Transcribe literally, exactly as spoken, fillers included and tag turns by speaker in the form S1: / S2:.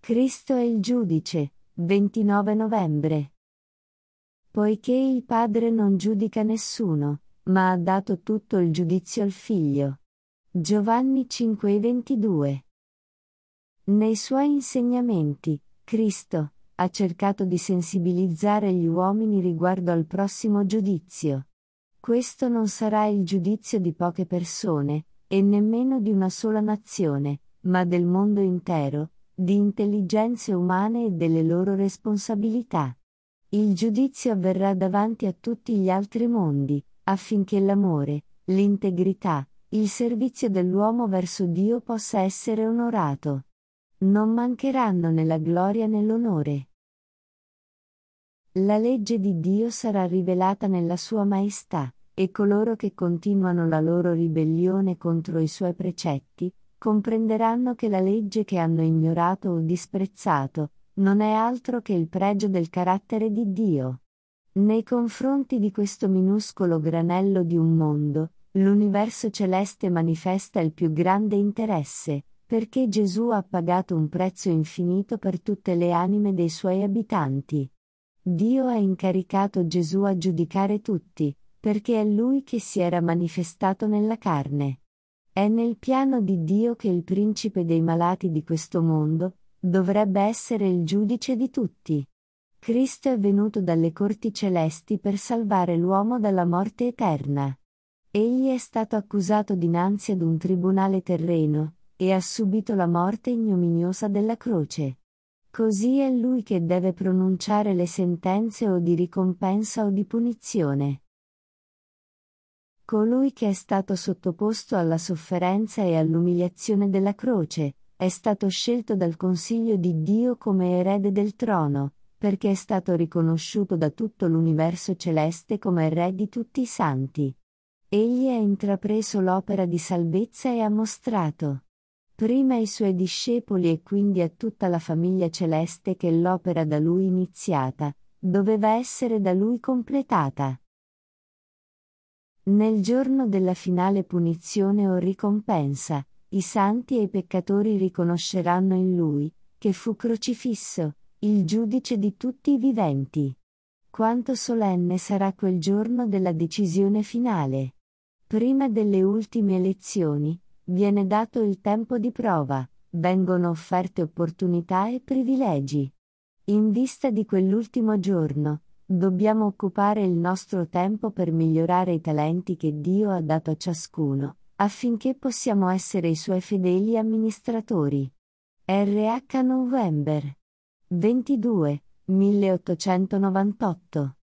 S1: Cristo è il giudice, ventinove novembre. Poiché il Padre non giudica nessuno, ma ha dato tutto il giudizio al Figlio. Giovanni cinque ventidue. Nei suoi insegnamenti, Cristo ha cercato di sensibilizzare gli uomini riguardo al prossimo giudizio. Questo non sarà il giudizio di poche persone, e nemmeno di una sola nazione, ma del mondo intero, di intelligenze umane e delle loro responsabilità. Il giudizio avverrà davanti a tutti gli altri mondi, affinché l'amore, l'integrità, il servizio dell'uomo verso Dio possa essere onorato. Non mancheranno né la gloria né l'onore. La legge di Dio sarà rivelata nella sua maestà, e coloro che continuano la loro ribellione contro i suoi precetti, comprenderanno che la legge che hanno ignorato o disprezzato, non è altro che il pregio del carattere di Dio. Nei confronti di questo minuscolo granello di un mondo, l'universo celeste manifesta il più grande interesse, perché Gesù ha pagato un prezzo infinito per tutte le anime dei suoi abitanti. Dio ha incaricato Gesù a giudicare tutti, perché è Lui che si era manifestato nella carne. È nel piano di Dio che il principe dei malati di questo mondo dovrebbe essere il giudice di tutti. Cristo è venuto dalle corti celesti per salvare l'uomo dalla morte eterna. Egli è stato accusato dinanzi ad un tribunale terreno, e ha subito la morte ignominiosa della croce. Così è Lui che deve pronunciare le sentenze o di ricompensa o di punizione. Colui che è stato sottoposto alla sofferenza e all'umiliazione della croce, è stato scelto dal Consiglio di Dio come erede del trono, perché è stato riconosciuto da tutto l'universo celeste come Re di tutti i santi. Egli ha intrapreso l'opera di salvezza e ha mostrato, prima ai suoi discepoli e quindi a tutta la famiglia celeste, che l'opera da lui iniziata, doveva essere da lui completata. Nel giorno della finale punizione o ricompensa, i santi e i peccatori riconosceranno in lui, che fu crocifisso, il giudice di tutti i viventi. Quanto solenne sarà quel giorno della decisione finale! Prima delle ultime elezioni, viene dato il tempo di prova, vengono offerte opportunità e privilegi. In vista di quell'ultimo giorno, dobbiamo occupare il nostro tempo per migliorare i talenti che Dio ha dato a ciascuno, affinché possiamo essere i suoi fedeli amministratori. R H November ventidue, milleottocentonovantotto